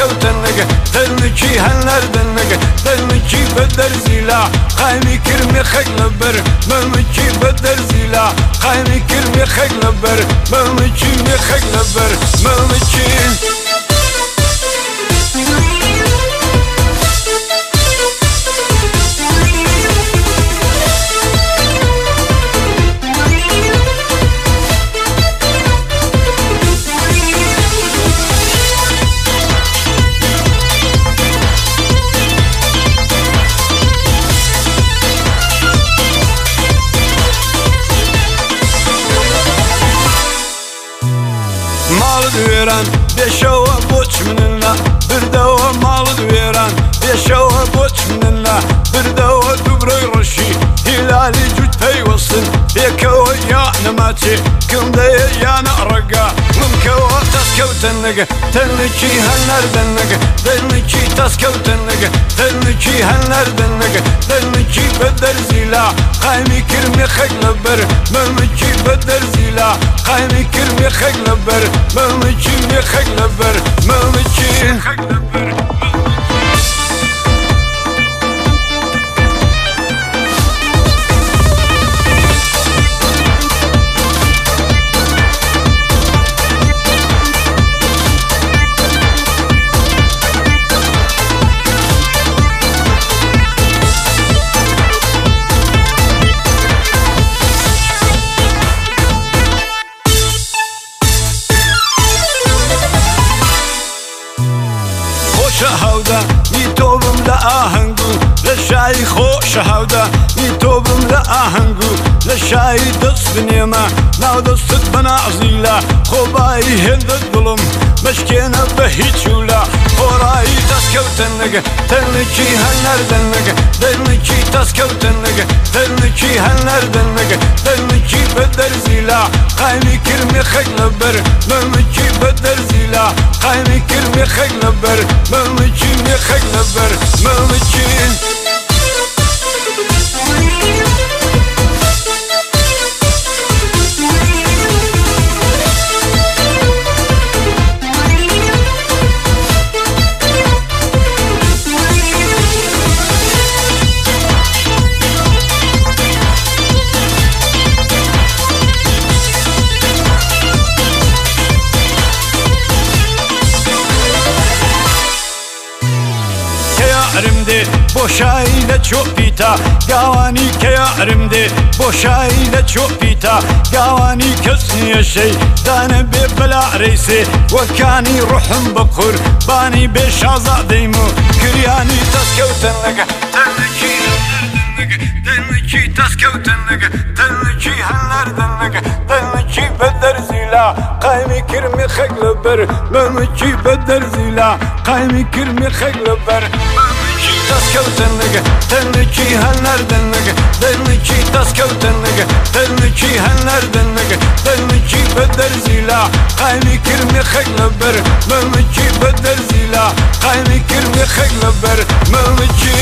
كوتنك دلنكي هنردنك دلنكي بدر زيلا قايمي كرمي خيك لبر ممكي بدر زيلا قايمي كرمي خيك لبر ممكي خيك لبر ممكي دويران بيشوا بوش مننا بردوا مال دويران بيشوا بوش مننا بردوا دبري رشي هلالي جود فيوصل بيكوا يا نماتي كم دي يا نرقا ممكوا تسكو تنق تنكي هنردنق تنكي تسكو تنق تنكي هنردنق تنكي بدر زيلا قايمي كرمي خيك لبر ممكي بدر زيلا قايمي كرمي خيك لبر ممكي خيك لبر ممكي خيك لبر شهودا يتوبم لآهنگو لشاي خو شهودا يتوبم لآهنگو لشاي دست بنيما ناو دست بنازيلا خوباي هند الظلم مشكينا بهيتشولا خوراي تسكوتنك تنكي هنردنك تنكي تسكوتنك تنكي هنردنك تنكي بدر زيلا قايمي كرمي خيك لبر ممكي بدر زيلا قايمي كرمي خيك لبر ممكي خيك لبر ممكي Yarimde boşayla çok pita Gavani ke yarimde boşayla çok pita Gavani kesniye şey Dane be bela reisi Vakani ruhum bakur Bani be şazadeymu Kiryani taskevtenlege Tenleki hellerdennege Tenleki taskevtenlege Tenleki hellerdennege Tenleki bedder zila Qaymi kirmi khegleber Memeki bedder zila Qaymi kirmi khegleber تسكوتنك تنكي هنردنك تنكي تسكوتنك تنكي هنردنك تنكي بدر زيلا قايمي كرمي خيك لبر ممكي بدر زيلا قايمي كرمي خيك لبر ممكي